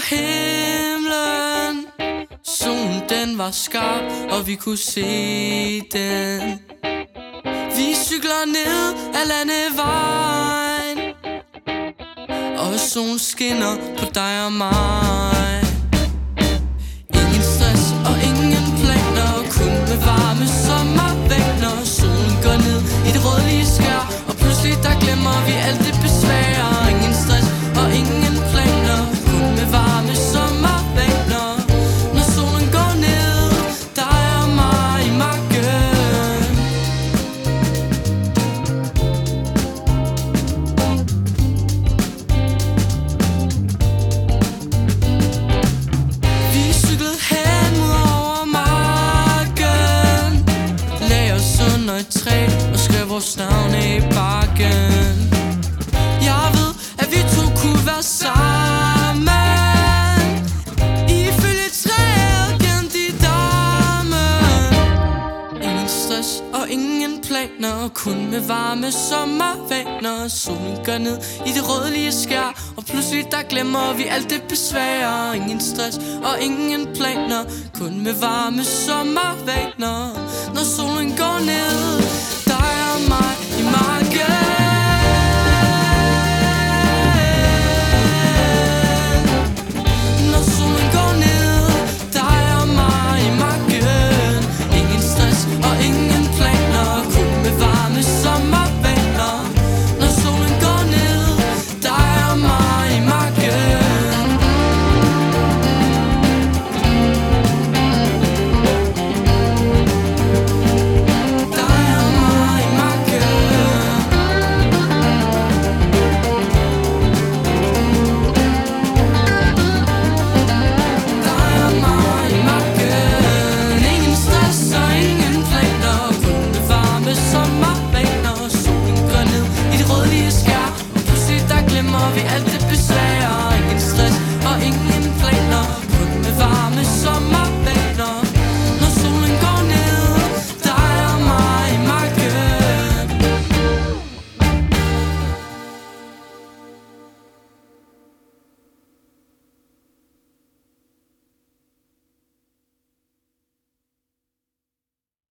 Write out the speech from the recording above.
himlen. Solen den var skarp, og vi kunne se den. Vi cykler ned ad landevejen, og solen skinner på dig og mig. Ingen stress og ingen planer, kun med varme sommervægner. Solen går ned i det rødlige skær, og pludselig der glemmer vi alt det besvær. Ingen stress og ingen planer, kun med varme sommervægner. Når solen går ned, dig og mig i marken. Vi cyklede hen mod over marken, lagde os under et træ og skrev vores navne i bakken. Jeg ved, at vi to kunne være sammen, ifølge træet gennem de damme. Ingen stress og ingen planer, kun med varme sommervaner. Solen går ned i det rødlige skær, og pludselig der glemmer vi alt det besvær. Ingen stress og ingen planer, kun med varme sommervaner. Når solen